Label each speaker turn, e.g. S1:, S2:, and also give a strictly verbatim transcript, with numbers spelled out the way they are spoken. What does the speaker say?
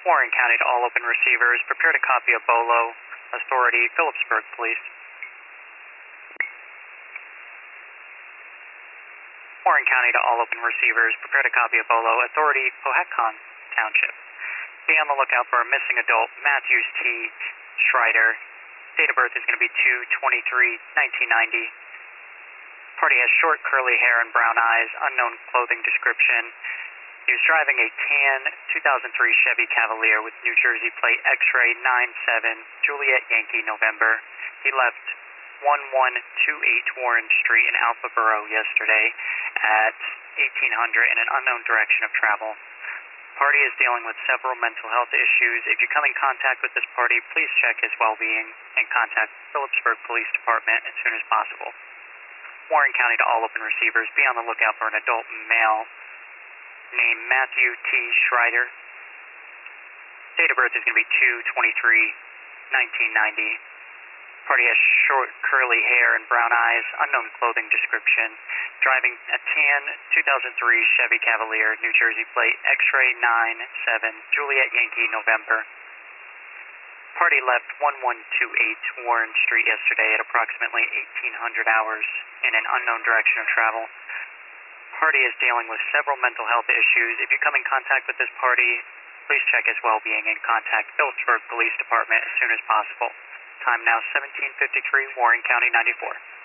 S1: Warren County to all open receivers. Prepare to copy a BOLO. Authority, Phillipsburg Police. Warren County to all open receivers. Prepare to copy a BOLO. Authority, Cohecton Township. Be on the lookout for a missing adult, Matthews T. Schreider. Date of birth is going to be two twenty-three nineteen ninety. Party has short curly hair and brown eyes, unknown clothing description. He was driving a tan two thousand three Chevy Cavalier with New Jersey plate X-ray nine seven, Juliet Yankee, November. He left one one two eight Warren Street in Alpha Borough yesterday at eighteen hundred in an unknown direction of travel. Party is dealing with several mental health issues. If you come in contact with this party, please check his well-being and contact Phillipsburg Police Department as soon as possible. Warren County to all open receivers. Be on the lookout for an adult male named Matthew T. Schreider. Date of birth is going to be two twenty-three nineteen ninety. Party has short curly hair and brown eyes, unknown clothing description. Driving a tan two thousand three Chevy Cavalier, New Jersey plate X-ray nine seven, Juliet Yankee, November. Party left one one two eight Warren Street yesterday at approximately eighteen hundred hours in an unknown direction of travel. Party is dealing with several mental health issues. If you come in contact with this party, please check his well-being and contact Phillipsburg Police Department as soon as possible. Time now seventeen fifty-three, Warren County ninety-four.